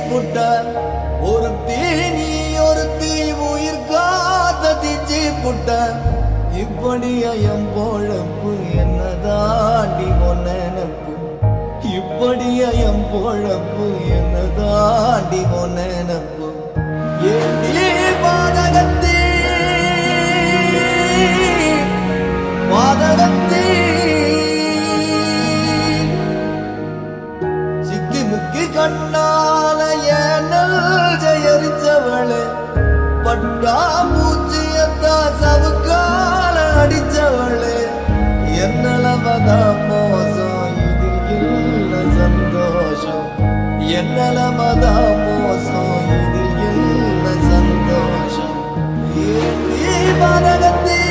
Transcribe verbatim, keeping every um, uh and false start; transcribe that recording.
புட்ட ஒரு தீனி ஒரு தீ உயிர் காத்ததிச்சு புட்ட இப்படியா என் பொழப்பு என்னதாண்டி நினப்பு இப்படியா என் பொழப்பு என்னதாண்டி நினப்பு ஏண்டி பாதகத்தே பாதகத்தே சிக்கி முக்கி கண்ணால ஏனல் ஜெயரிச்சவளே பட்டா பூச்சியத்தா சவுக்கால அடிச்சவளே என்னலமதா மோசம் இதில் இல்ல சந்தோஷம் என்னலமதா மோசம் இதில் இல்ல சந்தோஷம் ஏண்டி பாதகத்தே